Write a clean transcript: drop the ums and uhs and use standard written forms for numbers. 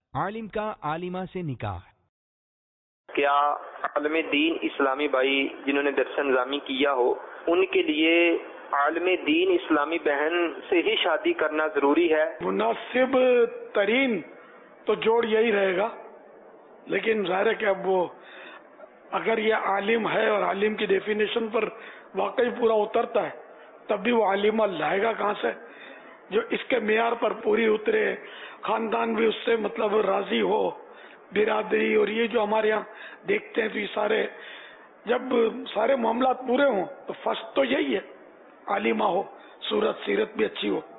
आलिम का आलिमा से निकाह। क्या आलम दीन इस्लामी भाई जिन्होंने दरस निज़ामी किया हो उनके लिए आलम दीन इस्लामी बहन से ही शादी करना जरूरी है? मुनासिब तरीन तो जोड़ यही रहेगा, लेकिन जाहिर है कि अब वो अगर ये आलिम है और आलिम की डेफिनेशन पर वाकई पूरा उतरता है तब भी वो आलिमा लाएगा कहाँ से जो इसके मेयार पर पूरी उतरे, खानदान भी उससे मतलब राजी हो, बिरादरी। और ये जो हमारे यहाँ देखते हैं तो ये सारे जब सारे मामला पूरे हों तो फर्स्ट तो यही है आलिमा हो, सूरत सीरत भी अच्छी हो।